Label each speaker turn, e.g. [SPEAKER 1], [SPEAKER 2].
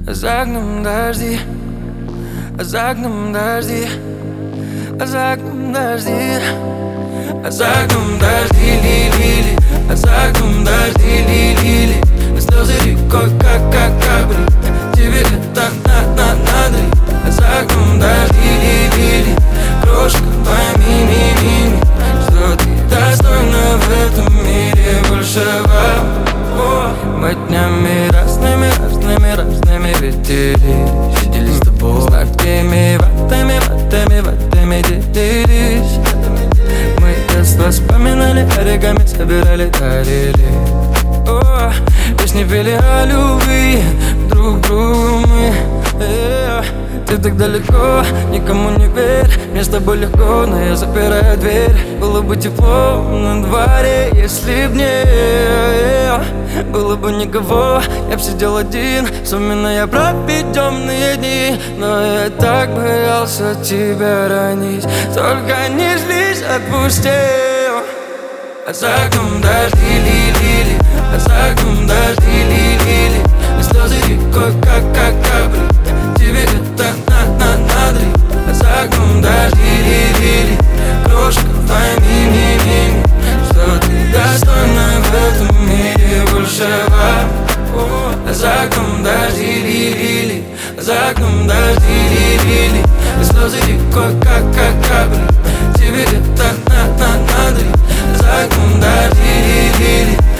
[SPEAKER 1] За окном дожди, за окном дожди, за окном дожди, за окном дожди, ли-ли-ли, за окном дожди, ли-ли-ли. Слезы рекой, как капли, тебе это надо ли? За окном дожди, ли-ли-ли, крошка, пойми, ми-ми-ми, что ты достойна в этом мире большего. Мы днями разными виделись с тобой, знаками ватами делились. Мы детство вспоминали, оригами собирали, дарили. Песни пели о любви друг другу мы. Ты так далеко, никому не верь. Мне с тобой легко, но я запираю дверь. Было бы тепло на дворе, если б не было бы никого, я б сидел один, вспоминая проведенные дни. Но я так боялся тебя ранить, только не злись, отпусти. За окном дожди, ли-ли-ли, за окном дожди, ли-ли-ли. Слезы рекой, как капли, тебе это надо ли? За окном дожди, ли-ли-ли, крошка, пойми, ми-ми-ми, что ты достойна в этом мире большего. За окном дожди, ли-ли-ли, за окном дожди, ли-ли-ли. Слезы рекой, как капли, тебе это надо ли? За окном дожди, ли-ли-ли.